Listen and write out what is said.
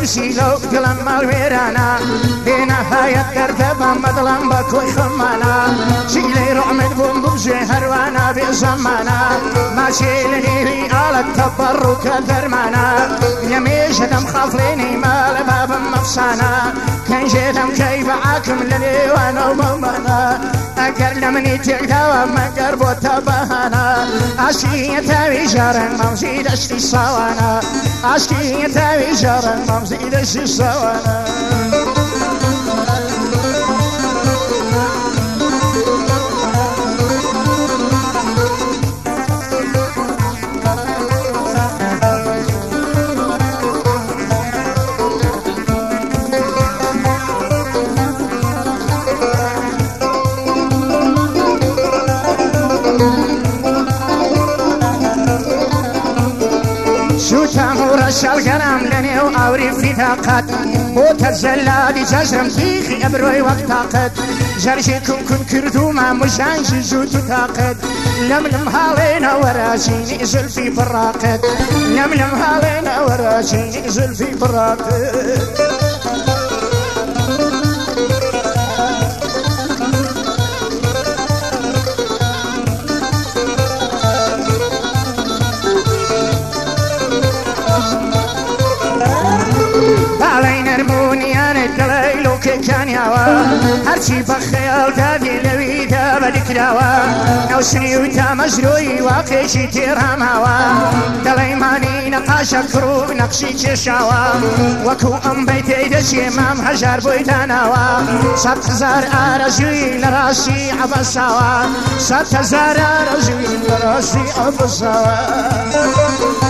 ترسي لو دلم الويرانا بنهاية دردبا مدلم بكوي خمانا شيلي رعمد بومبوزي هروانا بزمانا ما شيلني على التبرك درمانا يميش دم خافليني مال باب مفسانا كان جيتم كيف عاكم للي وانا ومانا أقر مني تقدوا ما قربوا تبهانا أشكي تاوي جارن ممزي دشتي صوانا أشكي تاوي جارن ممزي دشتي صوانا القرام لني وأوري في طاقت وتزلادي جزرم فيخي أبروي وقتاقت جرشيكم كن كردو ما مشانشي جوتو طاقت لملم هالينا وراشيني زلفي براقت لملم هالينا وراشيني زلفي براقت كان يوا هرشي بخيال دادي لوي دابا دكراوا نوسني وتا مجروي واقيشي تيرام هوا دليماني نقاش كروب نقشي تشاوا وكو ام بيتي دشي مام هجر بويتاناوا 100,000 ارجوي لراسي عبساوا 100,000 ارجوي لراسي عبساوا